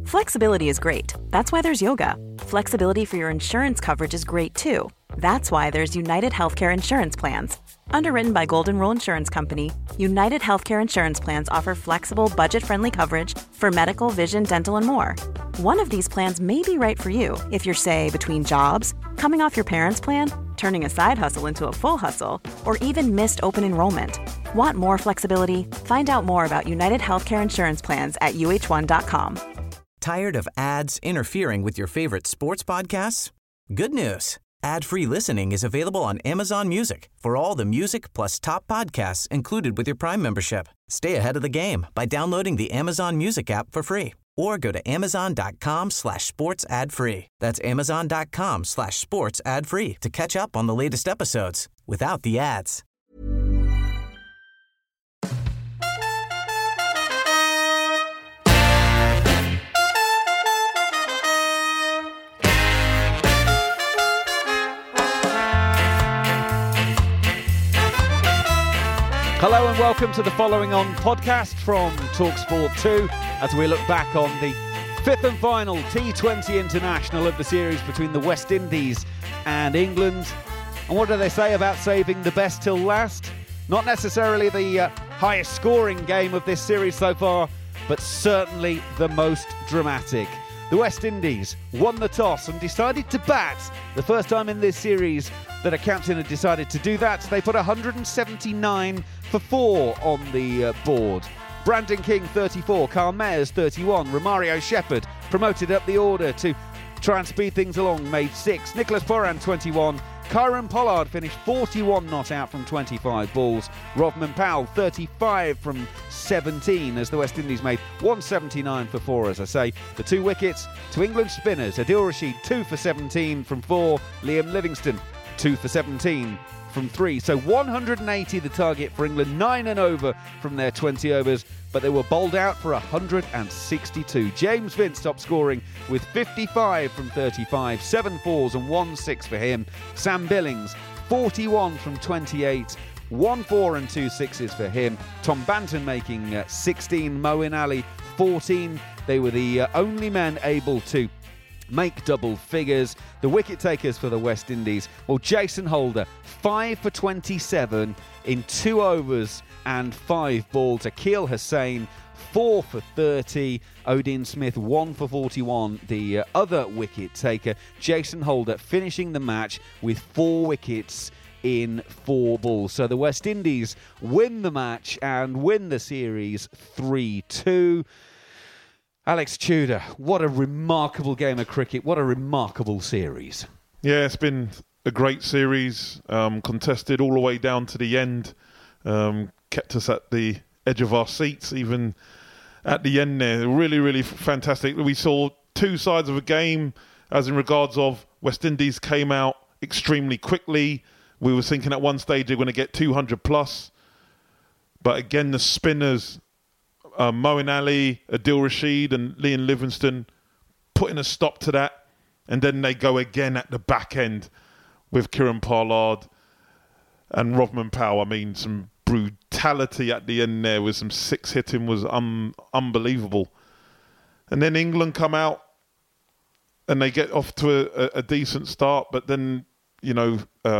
Flexibility is great. That's why there's yoga. Flexibility for your insurance coverage is great too. That's why there's United Healthcare Insurance Plans. Underwritten by Golden Rule Insurance Company, United Healthcare Insurance Plans offer flexible, budget-friendly coverage for medical, vision, dental, and more. One of these plans may be right for you if you're, say, between jobs, coming off your parents' plan, turning a side hustle into a full hustle, or even missed open enrollment. Want more flexibility? Find out more about United Healthcare Insurance Plans at uh1.com. Tired of ads interfering with your favorite sports podcasts? Good news. Ad-free listening is available on Amazon Music for all the music plus top podcasts included with your Prime membership. Stay ahead of the game by downloading the Amazon Music app for free or go to amazon.com/sports ad free. That's amazon.com/sports ad free to catch up on the latest episodes without the ads. Hello and welcome to the Following On podcast from TalkSport 2 as we look back on the fifth and final T20 International of the series between the West Indies and England. And what do they say about saving the best till last? Not necessarily the highest scoring game of this series so far, but certainly the most dramatic. The West Indies won the toss and decided to bat. The first time in this series that a captain had decided to do that. They put 179 for 4 on the board. Brandon King, 34. Carl Mayers, 31. Romario Shepherd promoted up the order to try and speed things along, made 6. Nicholas Pooran, 21. Kieron Pollard finished 41 not out from 25 balls. Rovman Powell, 35 from 17 as the West Indies made 179 for 4, as I say. The 2 wickets to England spinners. Adil Rashid, 2 for 17 from 4. Liam Livingstone, 2 for 17 from 3. So 180 the target for England, 9 and over from their 20 overs, but they were bowled out for 162. James Vince top scoring with 55 from 35, 7 fours and 1 6 for him. Sam Billings, 41 from 28, 1 4 and 2 6s for him. Tom Banton making 16, Moeen Ali 14. They were the only men able to make double figures. The wicket takers for the West Indies, well, Jason Holder, 5 for 27 in 2 overs and 5 balls. Akeal Hussain, 4 for 30. Odin Smith, 1 for 41. The other wicket taker, Jason Holder, finishing the match with 4 wickets in 4 balls. So the West Indies win the match and win the series 3-2. Alex Tudor, what a remarkable game of cricket. What a remarkable series. Yeah, it's been a great series, contested all the way down to the end. Kept us at the edge of our seats, even at the end there. Really, really fantastic. We saw 2 sides of a game, as in regards of West Indies came out extremely quickly. We were thinking at one stage they're going to get 200 plus. But again, the spinners, Moeen Ali, Adil Rashid and Liam Livingstone putting a stop to that. And then they go again at the back end with Kieron Pollard and Rovman Powell. I mean, some brutality at the end there with some 6 hitting was unbelievable. And then England come out and they get off to a decent start. But then, you know,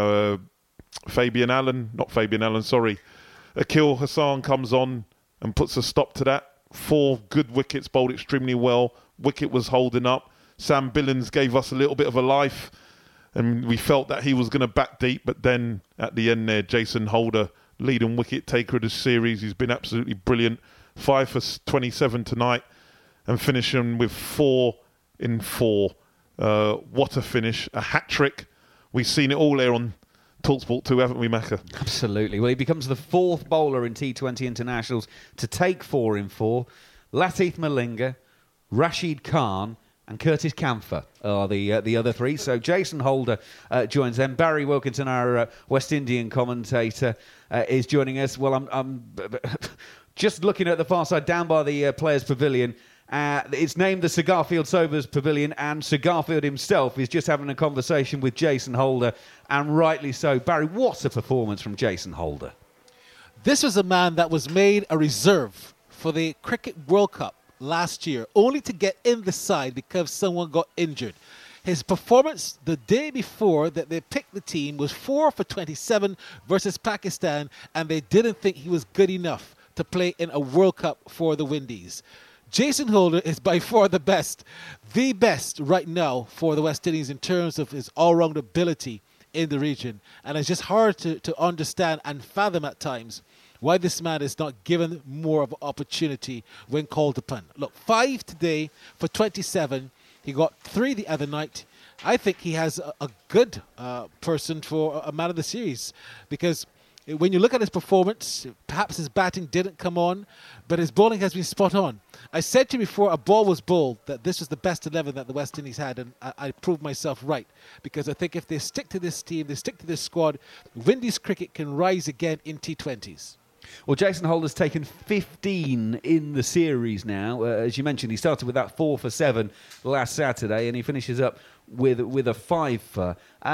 Akeal Hussain comes on and puts a stop to that. 4 good wickets, bowled extremely well. Wicket was holding up. Sam Billings gave us a little bit of a life, and we felt that he was going to bat deep. But then at the end there, Jason Holder, leading wicket taker of the series, he's been absolutely brilliant. 5 for 27 tonight, and finishing with 4 in 4. What a finish! A hat trick. We've seen it all there on TalkSport 2, haven't we, Macca? Absolutely. Well, he becomes the 4th bowler in T20 internationals to take 4 in 4. Lateef Malinga, Rashid Khan and Curtis Camphor are the other 3. So Jason Holder joins them. Barry Wilkinson, our West Indian commentator, is joining us. Well, I'm just looking at the far side, down by the Players' Pavilion. It's named the Sir Garfield Sobers Pavilion, and Sir Garfield himself is just having a conversation with Jason Holder, and rightly so. Barry, what a performance from Jason Holder. This was a man that was made a reserve for the Cricket World Cup last year, only to get in the side because someone got injured. His performance the day before that they picked the team was 4 for 27 versus Pakistan, and they didn't think he was good enough to play in a World Cup for the Windies. Jason Holder is by far the best right now for the West Indies in terms of his all-round ability in the region. And it's just hard to understand and fathom at times why this man is not given more of an opportunity when called upon. Look, 5 today for 27. He got 3 the other night. I think he has a good person for a man of the series, because when you look at his performance, perhaps his batting didn't come on, but his bowling has been spot on. I said to you before a ball was bowled that this was the best 11 that the West Indies had, and I proved myself right, because I think if they stick to this team, they stick to this squad, Windies cricket can rise again in T20s. Well, Jason Holder's taken 15 in the series now. As you mentioned, he started with that 4 for 7 last Saturday, and he finishes up with a 5 for.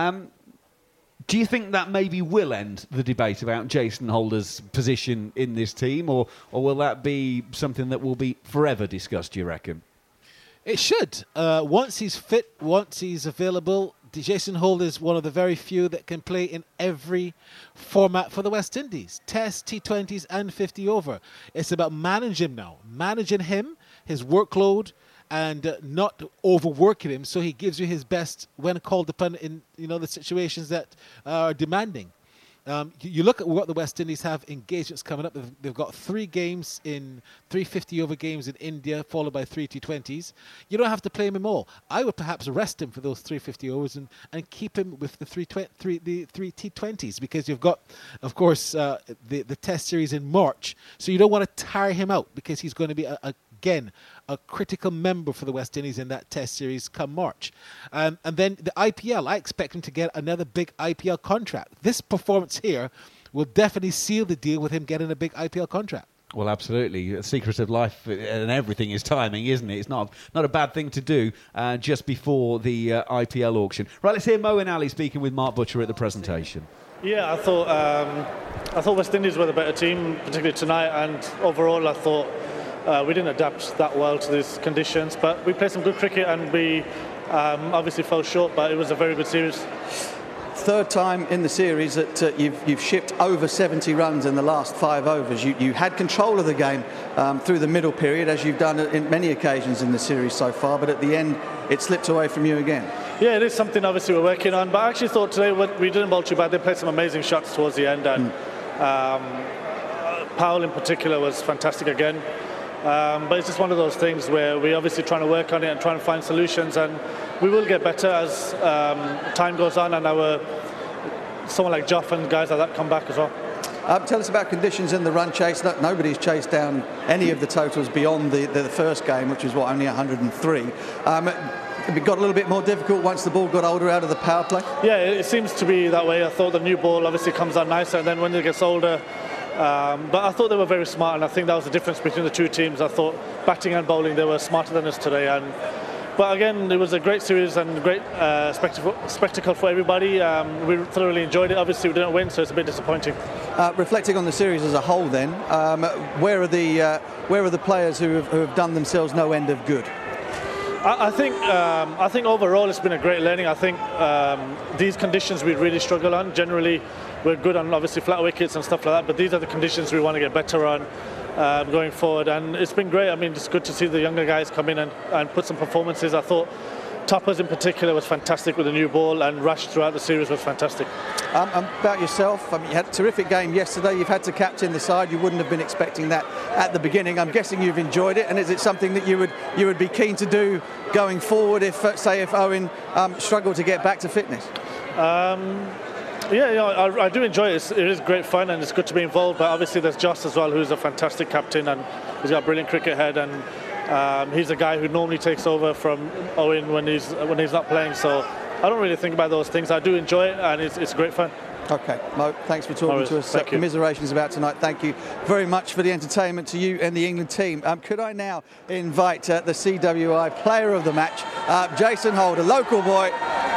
Do you think that maybe will end the debate about Jason Holder's position in this team, or will that be something that will be forever discussed, do you reckon? It should. Once he's fit, once he's available, Jason Holder is one of the very few that can play in every format for the West Indies. Test, T20s and 50 over. It's about managing him now. Managing him, his workload, and not overworking him so he gives you his best when called upon in the situations that are demanding. You look at what the West Indies have engagements coming up. They've got 3 games in 350 over games in India, followed by 3 T20s. You don't have to play him all. I would perhaps rest him for those 350 overs and keep him with the 3 T20s, because you've got, of course, the Test series in March. So you don't want to tire him out, because he's going to be again a critical member for the West Indies in that Test series come March. And then the IPL, I expect him to get another big IPL contract. This performance here will definitely seal the deal with him getting a big IPL contract. Well, absolutely. The secret of life and everything is timing, isn't it? It's not a bad thing to do just before the IPL auction. Right, let's hear Moeen Ali speaking with Mark Butcher at the presentation. Yeah, I thought West Indies were the better team, particularly tonight, and overall I thought we didn't adapt that well to these conditions, but we played some good cricket, and we obviously fell short, but it was a very good series. Third time in the series that you've shipped over 70 runs in the last 5 overs. You had control of the game through the middle period, as you've done in many occasions in the series so far, but at the end it slipped away from you again. Yeah, it is something obviously we're working on, but I actually thought today we didn't bowl too bad. They played some amazing shots towards the end, and Powell in particular was fantastic again. But it's just one of those things where we're obviously trying to work on it and trying to find solutions, and we will get better as time goes on, and someone like Joff and guys like that come back as well. Tell us about conditions in the run chase. Nobody's chased down any of the totals beyond the first game, which was only 103. It got a little bit more difficult once the ball got older out of the power play? Yeah, it seems to be that way. I thought the new ball obviously comes out nicer, and then when it gets older, but I thought they were very smart, and I think that was the difference between the two teams. I thought batting and bowling, they were smarter than us today. But again, it was a great series and a great spectacle for everybody. We thoroughly enjoyed it. Obviously, we didn't win, so it's a bit disappointing. Reflecting on the series as a whole, then, where are the players who have done themselves no end of good? I think overall it's been a great learning. I think these conditions we really struggle on. Generally, we're good on obviously flat wickets and stuff like that, but these are the conditions we want to get better on going forward. And it's been great. I mean, it's good to see the younger guys come in and put some performances. I thought Toppers in particular was fantastic with the new ball, and Rash throughout the series was fantastic. About yourself, I mean, you had a terrific game yesterday. You've had to captain the side. You wouldn't have been expecting that at the beginning. I'm guessing you've enjoyed it, and is it something that you would be keen to do going forward if Owen struggled to get back to fitness? Yeah, I do enjoy it. It is great fun, and it's good to be involved. But obviously, there's Joss as well, who's a fantastic captain, and he's got a brilliant cricket head, and he's a guy who normally takes over from Owen when he's not playing. So I don't really think about those things. I do enjoy it, and it's great fun. Okay, Mo, thanks for talking to us. Commiserations about tonight. Thank you very much for the entertainment to you and the England team. Could I now invite the CWI player of the match, Jason Holder, local boy.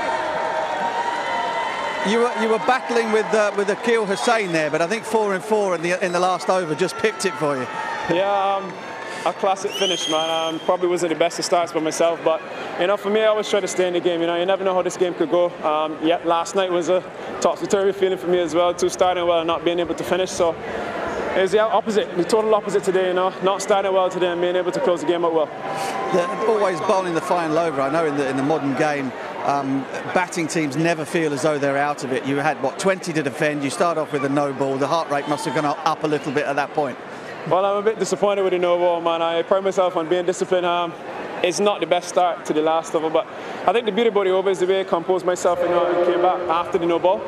You were battling with Akil Hussain there, but I think 4 and 4 in the last over just pipped it for you. Yeah, a classic finish, man. Probably wasn't the best of starts by myself, but for me, I always try to stay in the game. You never know how this game could go. Last night was a topsy-turvy feeling for me as well, too, starting well and not being able to finish. So it was the opposite, the total opposite today. Not starting well today and being able to close the game up well. They're always bowling the final over. I know in the modern game, batting teams never feel as though they're out of it. You had 20 to defend. You start off with a no ball. The heart rate must have gone up a little bit at that point. Well, I'm a bit disappointed with the no ball, man. I pride myself on being disciplined. It's not the best start to the last over, but I think the beauty about the over is the way I composed myself and came back after the no ball.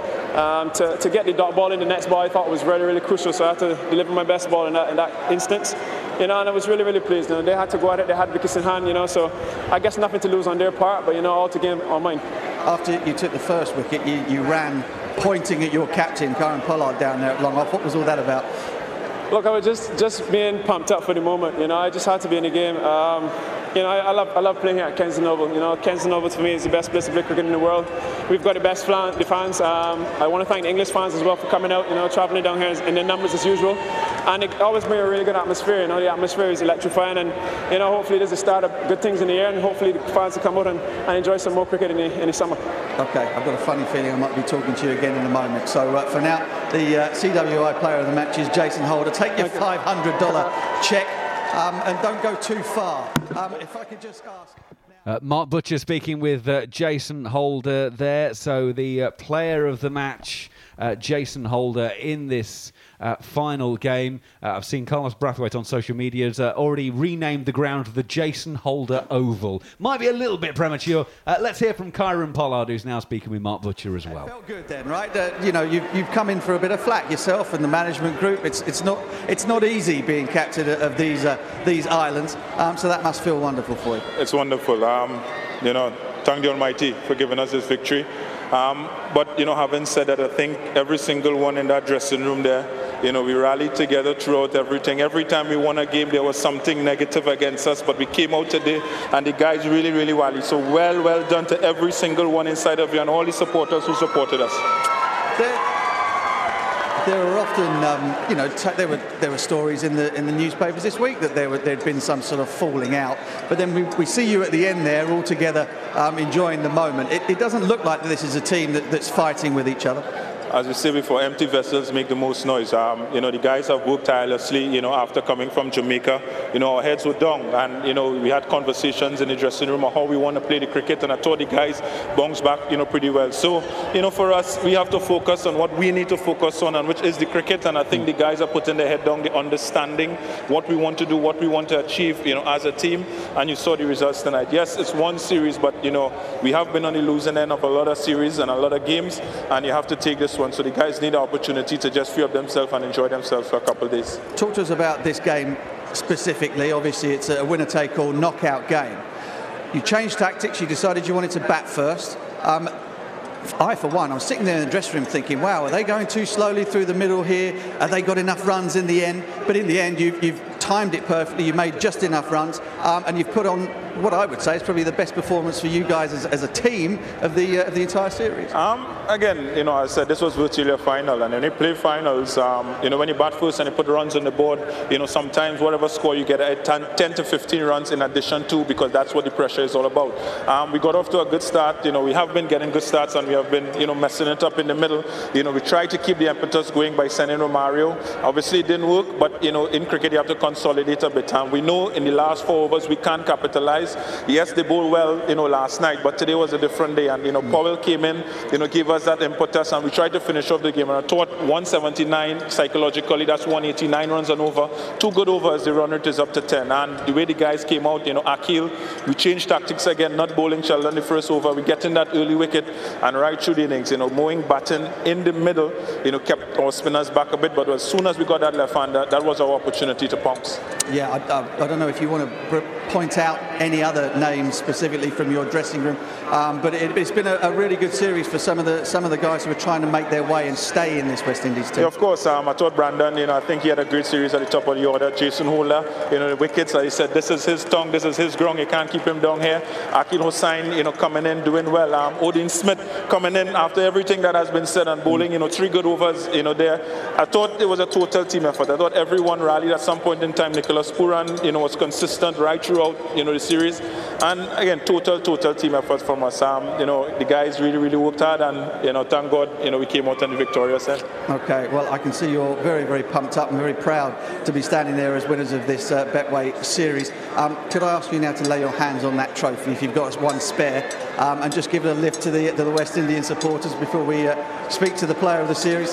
To get the dot ball in the next ball, I thought was really, really crucial. So I had to deliver my best ball in that instance. And I was really, really pleased. They had to go at it. They had wickets in hand. So I guess nothing to lose on their part, but all to gain on mine. After you took the first wicket, you ran pointing at your captain, Kieron Pollard, down there at long off. What was all that about? Look, I was just being pumped up for the moment. I just had to be in the game. I love playing here at Kensington Oval. Kensington Oval for me is the best place to play cricket in the world. We've got the best the fans. I want to thank the English fans as well for coming out, travelling down here in the numbers as usual. And it always brings a really good atmosphere. The atmosphere is electrifying, and hopefully there's a start of good things in the air, and hopefully the fans will come out and enjoy some more cricket in the summer. Okay, I've got a funny feeling I might be talking to you again in a moment. So for now, the CWI Player of the Match is Jason Holder. Take your $500 check. And don't go too far. If I could just ask... Mark Butcher speaking with Jason Holder there. So the player of the match, Jason Holder, in this final game. I've seen Carlos Brathwaite on social media has already renamed the ground the Jason Holder Oval. Might be a little bit premature. Let's hear from Kieron Pollard, who's now speaking with Mark Butcher as well. It felt good then, right? You've come in for a bit of flack yourself and the management group. It's not easy being captain of these islands. So that must feel wonderful for you. It's wonderful. Thank the Almighty for giving us this victory. But having said that, I think every single one in that dressing room there, we rallied together throughout everything. Every time we won a game, there was something negative against us, but we came out today, and the guys really, really rallied. So well done to every single one inside of you and all the supporters who supported us. There were often, there were stories in the newspapers this week that there'd been some sort of falling out. But then we see you at the end there, all together, enjoying the moment. It doesn't look like this is a team that's fighting with each other. As we say before, empty vessels make the most noise. The guys have worked tirelessly, after coming from Jamaica. Our heads were down, and, we had conversations in the dressing room on how we want to play the cricket, and I thought the guys bounced back, pretty well. So, for us, we have to focus on what we need to focus on, and which is the cricket, and I think the guys are putting their head down, the understanding what we want to do, what we want to achieve, as a team, and you saw the results tonight. Yes, it's one series, but, we have been on the losing end of a lot of series and a lot of games, and you have to take this one. So the guys need an opportunity to just free up themselves and enjoy themselves for a couple of days. Talk to us about this game specifically. Obviously, it's a winner-take-all knockout game. You changed tactics. You decided you wanted to bat first. I, for one, I was sitting there in the dressing room thinking, wow, are they going too slowly through the middle here? Have they got enough runs in the end? But in the end, you've timed it perfectly. You made just enough runs, and you've put on what I would say is probably the best performance for you guys as a team of the entire series. Again, I said this was virtually a final, and when you play finals, when you bat first and you put runs on the board, sometimes whatever score you get, 10 to 15 runs in addition to, because that's what the pressure is all about. We got off to a good start. We have been getting good starts, and we have been, messing it up in the middle. We tried to keep the impetus going by sending Romario. Obviously, it didn't work, but in cricket you have to consolidate a bit. And we know in the last 4 overs we can't capitalize. Yes, they bowled well, last night, but today was a different day. And Powell came in, gave us that impetus, and we tried to finish off the game. And I thought 179 psychologically, that's 189 runs and over. 2 good overs, the run rate is up to 10. And the way the guys came out, Akil, we changed tactics again, not bowling Sheldon the first over. We get in that early wicket and right through the innings, mowing batting in the middle, kept our spinners back a bit. But as soon as we got that left-hander, that was our opportunity to pounce. Yeah, I don't know if you want to point out any other names specifically from your dressing room, but it's been a really good series for some of the guys who are trying to make their way and stay in this West Indies team. Yeah, of course, I thought Brandon, I think he had a great series at the top of the order. Jason Holder, the wickets, he said this is his tongue, this is his ground, you can't keep him down here. Akil Hossain, coming in, doing well. Odin Smith coming in after everything that has been said on bowling, 3 good overs, there. I thought it was a total team effort. I thought everyone rallied at some point in time. Nicholas Pooran, was consistent right throughout, the series. And again, total team effort from us. The guys really worked hard, and thank God, we came out on the victorious end. Okay, well, I can see you're very, very pumped up and very proud to be standing there as winners of this Betway series. Could I ask you now to lay your hands on that trophy, if you've got one spare, and just give it a lift to the West Indian supporters before we speak to the player of the series?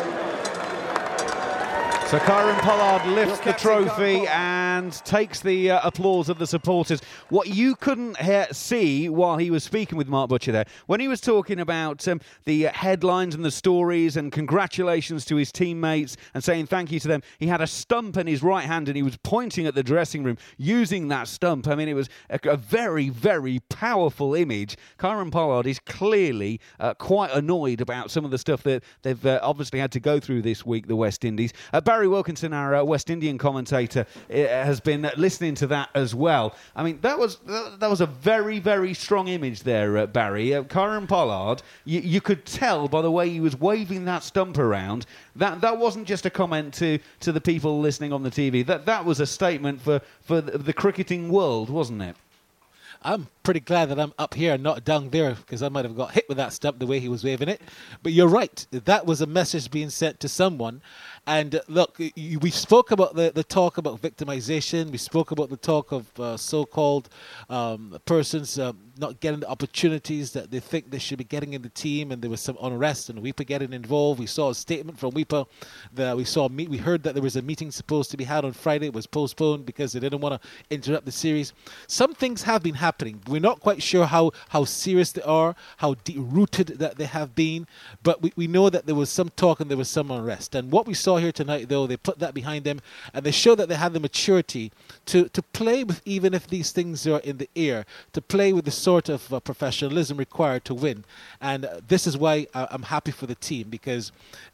So Kieron Pollard lifts the trophy and takes the applause of the supporters. What you couldn't see while he was speaking with Mark Butcher there, when he was talking about the headlines and the stories and congratulations to his teammates and saying thank you to them, he had a stump in his right hand and he was pointing at the dressing room using that stump. I mean, it was a very, very powerful image. Kieron Pollard is clearly quite annoyed about some of the stuff that they've obviously had to go through this week, the West Indies. Barry Wilkinson, our West Indian commentator, has been listening to that as well. I mean, that was a very, very strong image there, Barry. Kieron Pollard, you could tell by the way he was waving that stump around, that wasn't just a comment to the people listening on the TV. That was a statement for the cricketing world, wasn't it? I'm pretty glad that I'm up here and not down there, because I might have got hit with that stump the way he was waving it. But you're right. That was a message being sent to someone. And look, we spoke about the talk about victimization. We spoke about the talk of so-called persons not getting the opportunities that they think they should be getting in the team, and there was some unrest and WIPA getting involved. We saw a statement from WIPA that we heard that there was a meeting supposed to be had on Friday. It was postponed because they didn't want to interrupt the series. Some things have been happening. We're not quite sure how serious they are, how deep-rooted that they have been, but we know that there was some talk and there was some unrest. And what we saw here tonight, though, they put that behind them, and they show that they have the maturity to play with, even if these things are in the air, to play with the sort of professionalism required to win. And this is why I'm happy for the team, because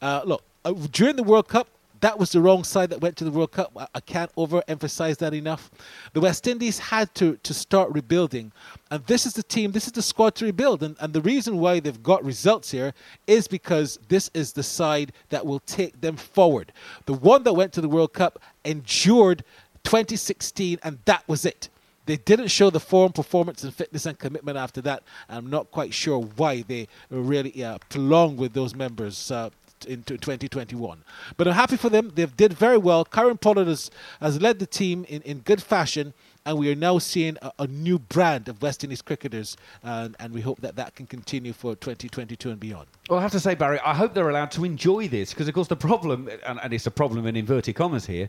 during the World Cup, that was the wrong side that went to the World Cup. I can't overemphasize that enough. The West Indies had to start rebuilding. And this is the team, this is the squad to rebuild. And the reason why they've got results here is because this is the side that will take them forward. The one that went to the World Cup endured 2016, and that was it. They didn't show the form, performance, and fitness and commitment after that. I'm not quite sure why they really prolonged with those members into 2021. But I'm happy for them. They did very well. Kieron Pollard has led the team in good fashion, and we are now seeing a new brand of West Indies cricketers, and we hope that can continue for 2022 and beyond. Well, I have to say, Barry, I hope they're allowed to enjoy this, because, of course, the problem, and it's a problem in inverted commas here,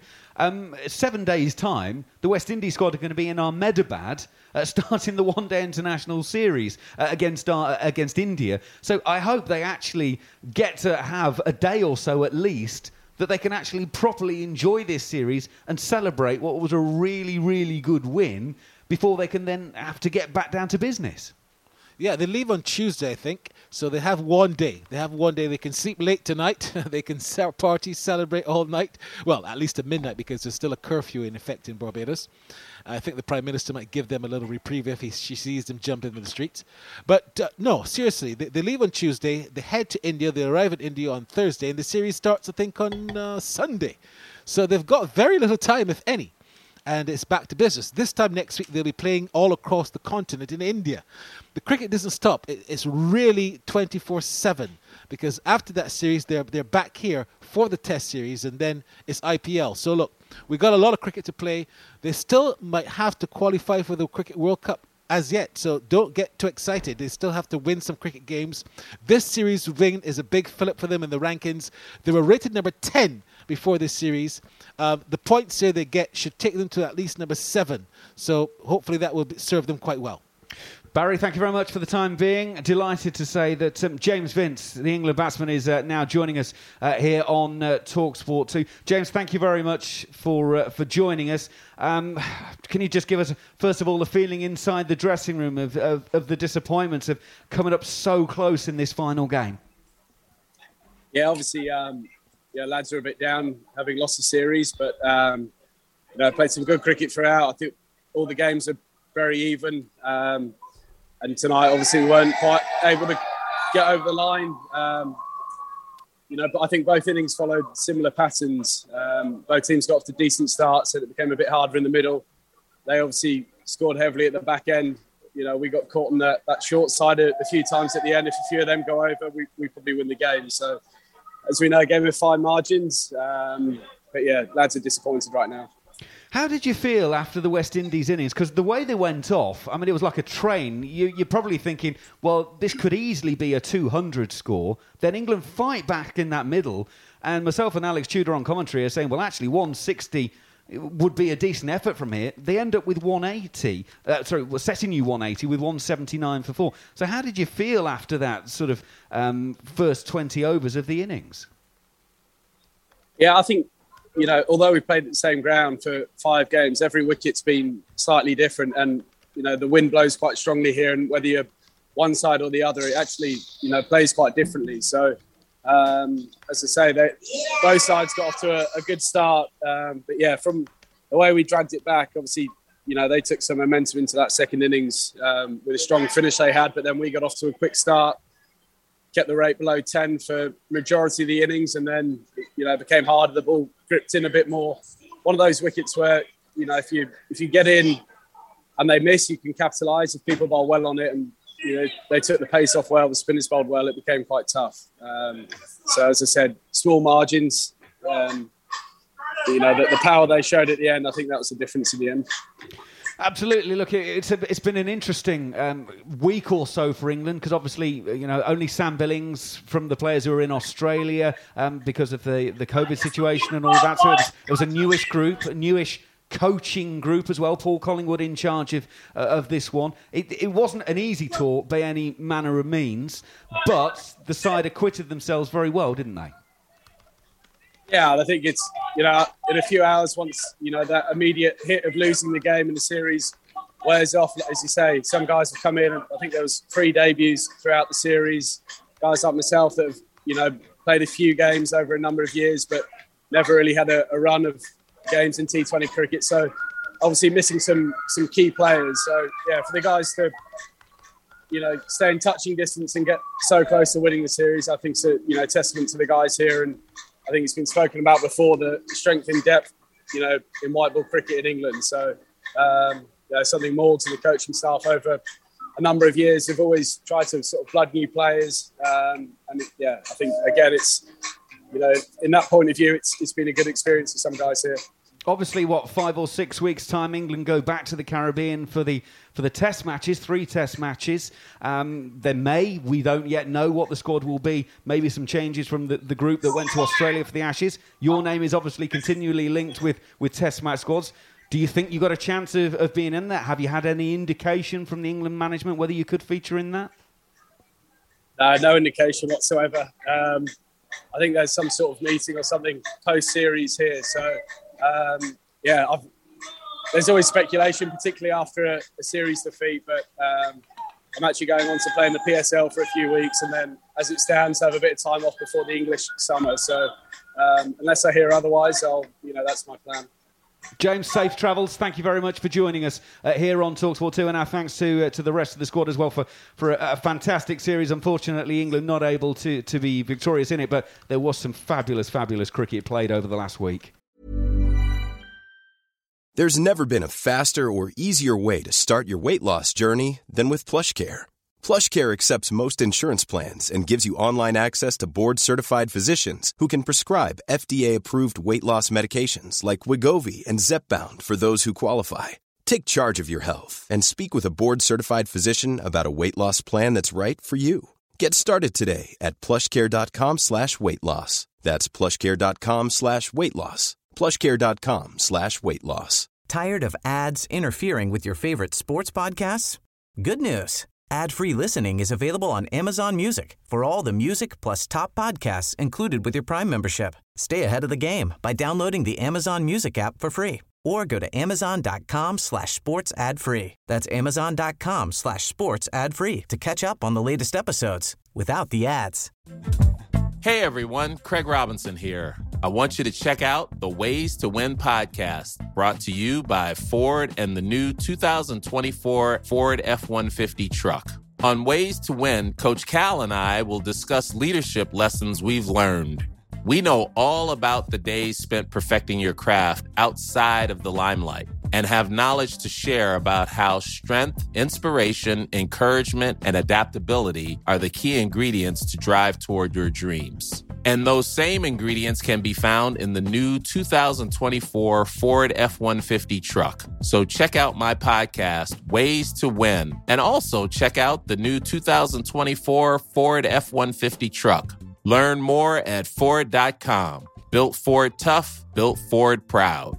7 days' time, the West Indies squad are going to be in Ahmedabad starting the one-day international series against India. So I hope they actually get to have a day or so at least that they can actually properly enjoy this series and celebrate what was a really, really good win before they can then have to get back down to business. Yeah, they leave on Tuesday, I think. So they have 1 day. They can sleep late tonight. They can party, celebrate all night. Well, at least at midnight, because there's still a curfew in effect in Barbados. I think the Prime Minister might give them a little reprieve if she sees them jump into the streets. But no, seriously, they leave on Tuesday. They head to India. They arrive in India on Thursday. And the series starts, I think, on Sunday. So they've got very little time, if any. And it's back to business. This time next week, they'll be playing all across the continent in India. The cricket doesn't stop. It's really 24/7, because after that series, they're back here for the Test series, and then it's IPL. So look, we've got a lot of cricket to play. They still might have to qualify for the Cricket World Cup as yet, so don't get too excited. They still have to win some cricket games. This series win is a big fillip for them in the rankings. They were rated number 10 before this series. The points here they get should take them to at least number 7. So hopefully that will serve them quite well. Barry, thank you very much for the time being. Delighted to say that James Vince, the England batsman, is now joining us here on TalkSport 2. James, thank you very much for joining us. Can you just give us, first of all, the feeling inside the dressing room of the disappointments of coming up so close in this final game? Yeah, obviously, lads are a bit down having lost the series, but played some good cricket throughout. I think all the games are very even. And tonight, obviously, we weren't quite able to get over the line. But I think both innings followed similar patterns. Both teams got off to decent starts, so it became a bit harder in the middle. They obviously scored heavily at the back end. We got caught on that short side a few times at the end. If a few of them go over, we probably win the game. So, as we know, a game with fine margins. But yeah, lads are disappointed right now. How did you feel after the West Indies innings? Because the way they went off, I mean, it was like a train. You're probably thinking, well, this could easily be a 200 score. Then England fight back in that middle. And myself and Alex Tudor on commentary are saying, well, actually, 160 would be a decent effort from here. They end up with 180. Setting you 180 with 179 for 4. So how did you feel after that sort of first 20 overs of the innings? Yeah, I think, although we played at the same ground for 5 games, every wicket's been slightly different. And, the wind blows quite strongly here. And whether you're one side or the other, it actually, plays quite differently. So, as I say, both sides got off to a good start. But, yeah, from the way we dragged it back, obviously, they took some momentum into that second innings with a strong finish they had. But then we got off to a quick start, kept the rate below 10 for majority of the innings, and then it became harder. The ball gripped in a bit more. One of those wickets where if you get in and they miss, you can capitalise. If people bowl well on it, and they took the pace off well, the spinners bowled well, it became quite tough. So as I said, small margins. The power they showed at the end, I think that was the difference in the end. Absolutely. Look, it's been an interesting week or so for England because obviously, only Sam Billings from the players who are in Australia because of the COVID situation and all that. So it was a newish group, a newish coaching group as well. Paul Collingwood in charge of this one. It wasn't an easy tour by any manner of means, but the side acquitted themselves very well, didn't they? Yeah, I think it's, in a few hours, once, that immediate hit of losing the game in the series wears off, as you say, some guys have come in, and I think there was 3 debuts throughout the series. Guys like myself that have, played a few games over a number of years, but never really had a run of games in T20 cricket. So obviously missing some key players. So, yeah, for the guys to, stay in touching distance and get so close to winning the series, I think it's a, testament to the guys here. And I think it's been spoken about before, the strength in depth, in white ball cricket in England. So, something more to the coaching staff over a number of years. They've always tried to sort of flood new players. I think, again, it's, in that point of view, it's been a good experience for some guys here. Obviously, 5 or 6 weeks' time, England go back to the Caribbean for the test matches, 3 test matches. We don't yet know what the squad will be. Maybe some changes from the group that went to Australia for the Ashes. Your name is obviously continually linked with test match squads. Do you think you got a chance of being in that? Have you had any indication from the England management whether you could feature in that? No indication whatsoever. I think there's some sort of meeting or something post-series here. So, there's always speculation, particularly after a series defeat. But I'm actually going on to play in the PSL for a few weeks, and then, as it stands, have a bit of time off before the English summer. So, unless I hear otherwise, that's my plan. James, safe travels. Thank you very much for joining us here on TalkSport 2, and our thanks to the rest of the squad as well for a fantastic series. Unfortunately, England not able to be victorious in it, but there was some fabulous cricket played over the last week. There's never been a faster or easier way to start your weight loss journey than with PlushCare. PlushCare accepts most insurance plans and gives you online access to board-certified physicians who can prescribe FDA-approved weight loss medications like Wegovy and Zepbound for those who qualify. Take charge of your health and speak with a board-certified physician about a weight loss plan that's right for you. Get started today at plushcare.com/weight-loss. That's plushcare.com/weight-loss. plushcare.com/weight-loss. Tired of ads interfering with your favorite sports podcasts? Good news. Ad-free listening is available on Amazon Music for all the music plus top podcasts included with your Prime membership. Stay ahead of the game by downloading the Amazon Music app for free or go to amazon.com/sports ad free. That's amazon.com/sports ad free to catch up on the latest episodes without the ads. Hey everyone, Craig Robinson here. I want you to check out the Ways to Win podcast, brought to you by Ford and the new 2024 Ford F-150 truck. On Ways to Win, Coach Cal and I will discuss leadership lessons we've learned. We know all about the days spent perfecting your craft outside of the limelight and have knowledge to share about how strength, inspiration, encouragement, and adaptability are the key ingredients to drive toward your dreams. And those same ingredients can be found in the new 2024 Ford F-150 truck. So check out my podcast, Ways to Win, and also check out the new 2024 Ford F-150 truck. Learn more at Ford.com. Built Ford tough, built Ford proud.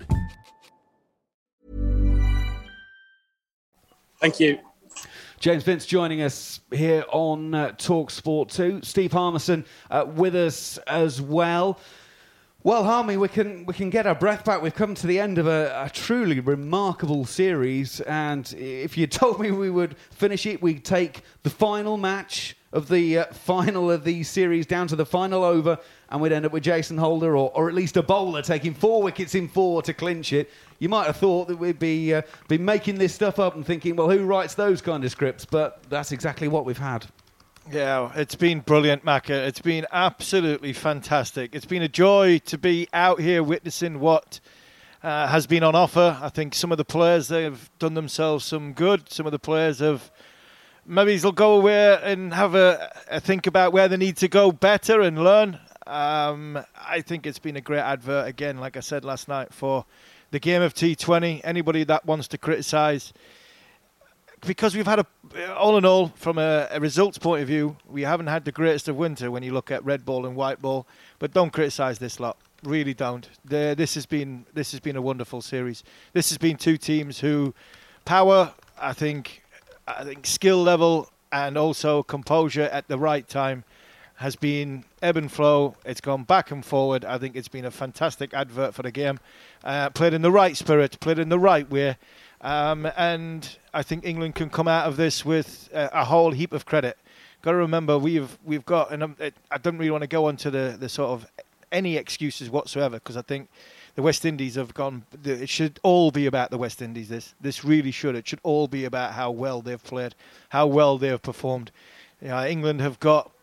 Thank you. James Vince joining us here on TalkSport 2. Steve Harmison with us as well. Well, Harmy, we can get our breath back. We've come to the end of a truly remarkable series, and if you told me we would finish it, we'd take the final match of the final of the series down to the final over, and we'd end up with Jason Holder, or at least a bowler taking 4 wickets in 4 to clinch it. You might have thought that we'd be making this stuff up and thinking, well, who writes those kind of scripts? But that's exactly what we've had. Yeah, it's been brilliant, Macca. It's been absolutely fantastic. It's been a joy to be out here witnessing what has been on offer. I think some of the players, they have done themselves some good. Some of the players have maybe they'll go away and have a think about where they need to go better and learn. I think it's been a great advert, again, like I said last night, for the game of T20. Anybody that wants to criticise, because we've had all in all, from a results point of view, we haven't had the greatest of winter when you look at red ball and white ball. But don't criticise this lot, really don't. This has been a wonderful series. This has been two teams who power, I think skill level and also composure at the right time has been ebb and flow. It's gone back and forward. I think it's been a fantastic advert for the game. Played in the right spirit, played in the right way. And I think England can come out of this with a whole heap of credit. Got to remember, we've got, and I don't really want to go on to the sort of any excuses whatsoever, because I think the West Indies have gone. It should all be about the West Indies. This really should. It should all be about how well they've played, how well they've performed. England have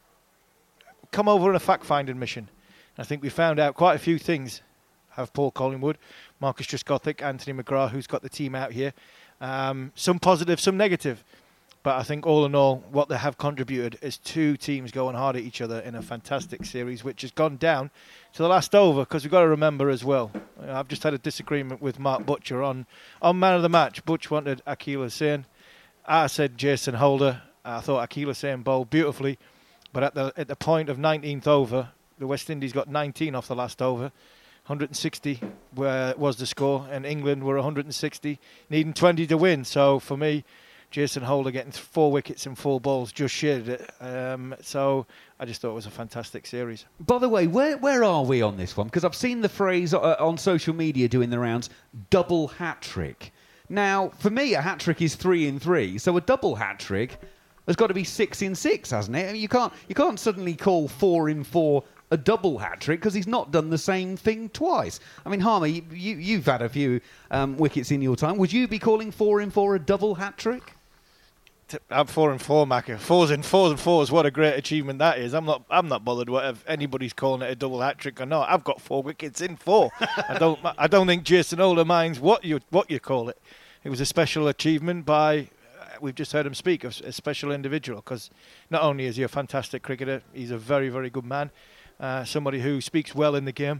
come over on a fact-finding mission. I think we found out quite a few things. Have Paul Collingwood, Marcus Trescothick, Anthony McGrath, who's got the team out here. Some positive, some negative. But I think all in all, what they have contributed is two teams going hard at each other in a fantastic series, which has gone down to the last over, because we've got to remember as well. I've just had a disagreement with Mark Butcher on man of the match. Butch wanted Akeal Hosein. I said Jason Holder. I thought Akeal Hosein bowled beautifully. But at the point of 19th over, the West Indies got 19 off the last over. 160 was the score, and England were 160, needing 20 to win. So for me, Jason Holder getting 4 wickets and 4 balls just shaded it. So I just thought it was a fantastic series. By the way, where are we on this one? Because I've seen the phrase on social media doing the rounds, double hat-trick. Now, for me, a hat-trick is 3 in 3. So a double hat-trick has got to be 6 in 6, hasn't it? I mean, you can't suddenly call 4 in 4 a double hat-trick because he's not done the same thing twice. I mean, Harmy, you've had a few wickets in your time. Would you be calling 4 in 4 a double hat-trick? I'm 4 in 4, Macca. 4s in 4s and 4s. What a great achievement that is. I'm not bothered whether anybody's calling it a double hat-trick or not. I've got 4 wickets in 4. I don't think Jason Holder minds what you call it. It was a special achievement by. We've just heard him speak, a special individual, because not only is he a fantastic cricketer, he's a very, very good man. Somebody who speaks well in the game.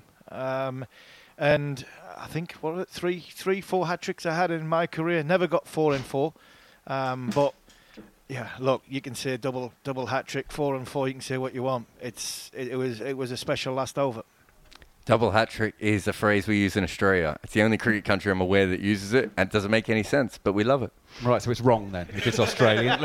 And I think, 3-4 hat-tricks I had in my career. Never got 4 in 4. But, yeah, look, you can say double hat-trick, 4 in 4. You can say what you want. It was a special last over. Double hat-trick is a phrase we use in Australia. It's the only cricket country I'm aware that uses it, and it doesn't make any sense, but we love it. Right, so it's wrong then, if it's Australian.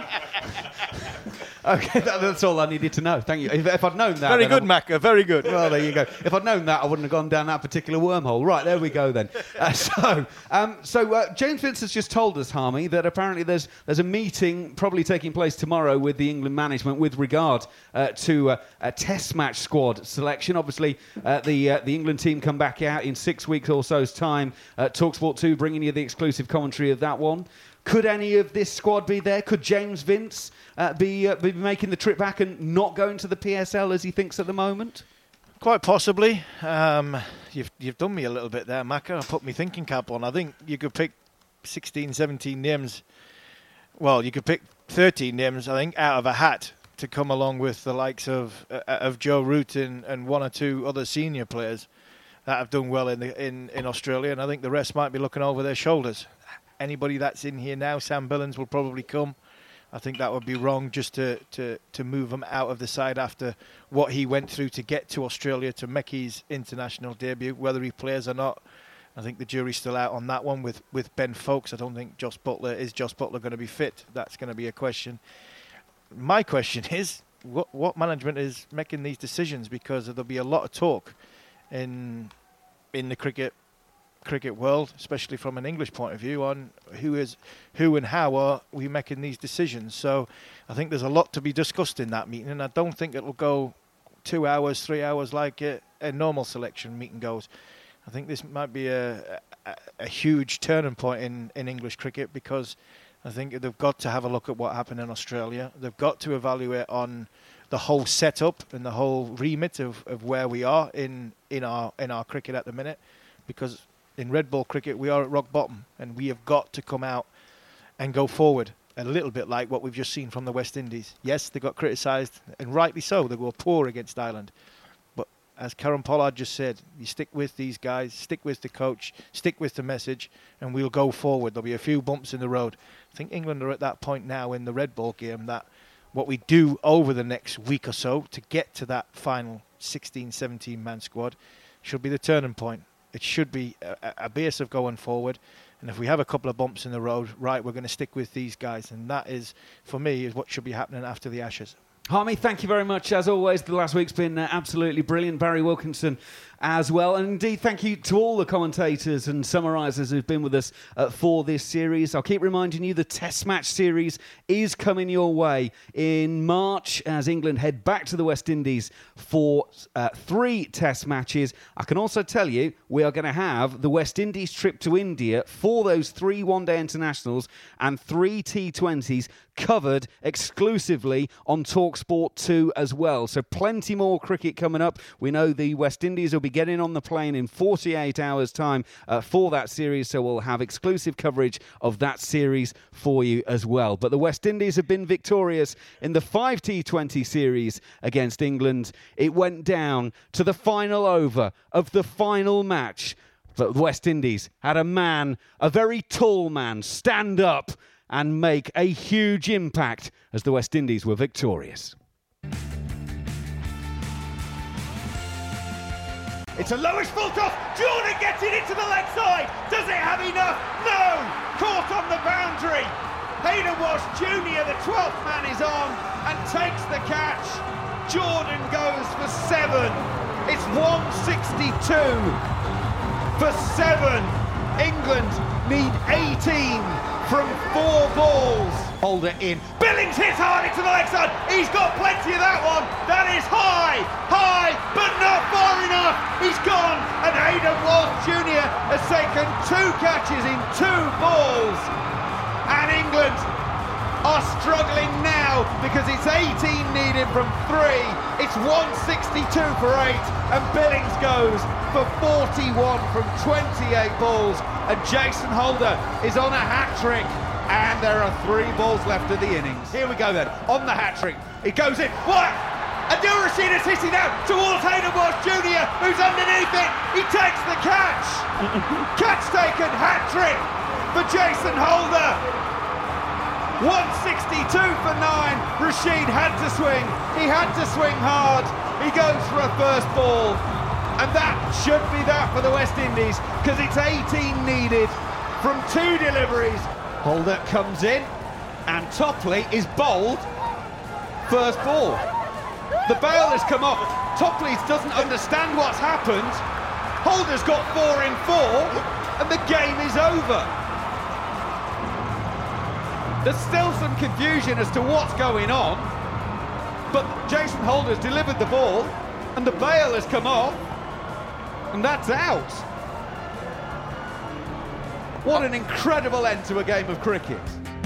Okay, that's all I needed to know. Thank you. If I'd known that... Very good, Macca, very good. Well, there you go. If I'd known that, I wouldn't have gone down that particular wormhole. Right, there we go then. James Vince has just told us, Harmy, that apparently there's a meeting probably taking place tomorrow with the England management with regard to a test match squad selection. Obviously, the England team come back out in 6 weeks or so's time. TalkSport 2 bringing you the exclusive commentary of that one. Could any of this squad be there? Could James Vince be making the trip back and not going to the PSL as he thinks at the moment? Quite possibly. You've done me a little bit there, Macca. I put my thinking cap on. I think you could pick 16, 17 names. Well, you could pick 13 names, I think, out of a hat to come along with the likes of Joe Root and one or two other senior players that have done well in Australia, and I think the rest might be looking over their shoulders. Anybody that's in here now, Sam Billings will probably come. I think that would be wrong just to move him out of the side after what he went through to get to Australia to make his international debut. Whether he plays or not, I think the jury's still out on that one with Ben Foakes. I don't think Josh Buttler going to be fit? That's going to be a question. My question is, what management is making these decisions? Because there'll be a lot of talk in the cricket world, especially from an English point of view, on who and how are we making these decisions. So I think there's a lot to be discussed in that meeting, and I don't think it'll go 2 hours, 3 hours like a normal selection meeting goes. I think this might be a huge turning point in English cricket, because I think they've got to have a look at what happened in Australia. They've got to evaluate on the whole setup and the whole remit of where we are in our cricket at the minute, because in red ball cricket, we are at rock bottom, and we have got to come out and go forward, a little bit like what we've just seen from the West Indies. Yes, they got criticised, and rightly so. They were poor against Ireland. But as Karen Pollard just said, you stick with these guys, stick with the coach, stick with the message, and we'll go forward. There'll be a few bumps in the road. I think England are at that point now in the red ball game that what we do over the next week or so to get to that final 16, 17-man squad should be the turning point. It should be a base of going forward. And if we have a couple of bumps in the road, right, we're going to stick with these guys. And that is, for me, is what should be happening after the Ashes. Harmy, thank you very much. As always, the last week's been absolutely brilliant. Barry Wilkinson as well. And indeed, thank you to all the commentators and summarisers who've been with us for this series. I'll keep reminding you the Test Match series is coming your way in March as England head back to the West Indies for 3 Test matches. I can also tell you we are going to have the West Indies trip to India for those 3 one-day internationals and 3 T20s covered exclusively on TalkSport 2 as well. So plenty more cricket coming up. We know the West Indies will be getting on the plane in 48 hours' time for that series, so we'll have exclusive coverage of that series for you as well. But the West Indies have been victorious in the 5 T20 series against England. It went down to the final over of the final match. But the West Indies had a very tall man, stand up and make a huge impact as the West Indies were victorious. It's a lowish full toss. Jordan gets it into the leg side. Does it have enough? No! Caught on the boundary. Hayden Walsh Jr., the 12th man, is on and takes the catch. Jordan goes for 7. It's 162 for 7. England need 18 from 4 balls. Hold it in. Billings hits hard into the leg side. He's got plenty of that one. That is high, but not far enough. He's gone, and Hayden Walsh Jr. has taken 2 catches in 2 balls. And England are struggling now because it's 18 needed from 3. It's 162 for 8, and Billings goes for 41 from 28 balls. And Jason Holder is on a hat-trick. And there are 3 balls left of the innings. Here we go then, on the hat-trick. It goes in. What? Adil Rashid is hitting out towards Hayden Walsh Jr., who's underneath it. He takes the catch. Catch taken, hat-trick for Jason Holder. 162 for 9. Rashid had to swing. He had to swing hard. He goes for a first ball. And that should be that for the West Indies, because it's 18 needed from 2 deliveries. Holder comes in, and Topley is bowled first ball. The bail has come off. Topley doesn't understand what's happened. Holder's got 4 in 4, and the game is over. There's still some confusion as to what's going on, but Jason Holder's delivered the ball, and the bail has come off, and that's out. What an incredible end to a game of cricket.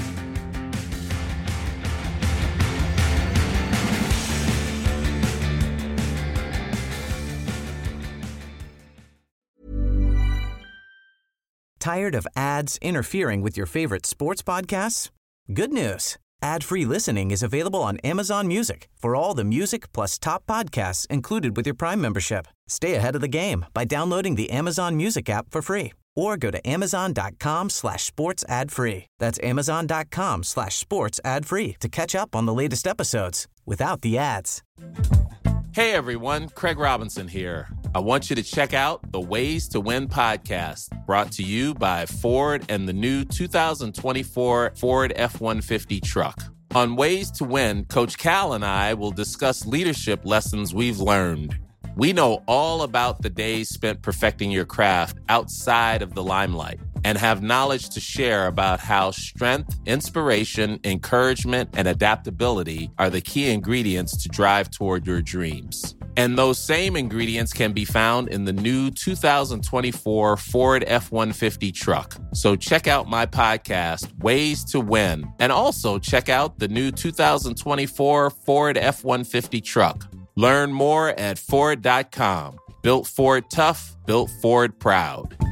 Tired of ads interfering with your favorite sports podcasts? Good news. Ad-free listening is available on Amazon Music for all the music plus top podcasts included with your Prime membership. Stay ahead of the game by downloading the Amazon Music app for free or go to amazon.com/sports ad free. That's amazon.com/sports ad free to catch up on the latest episodes without the ads. Hey everyone, Craig Robinson here. I want you to check out the Ways to Win podcast, brought to you by Ford and the new 2024 Ford F-150 truck. On Ways to Win, Coach Cal and I will discuss leadership lessons we've learned. We know all about the days spent perfecting your craft outside of the limelight and have knowledge to share about how strength, inspiration, encouragement, and adaptability are the key ingredients to drive toward your dreams. And those same ingredients can be found in the new 2024 Ford F-150 truck. So check out my podcast, Ways to Win, and also check out the new 2024 Ford F-150 truck. Learn more at Ford.com. Built Ford tough, built Ford proud.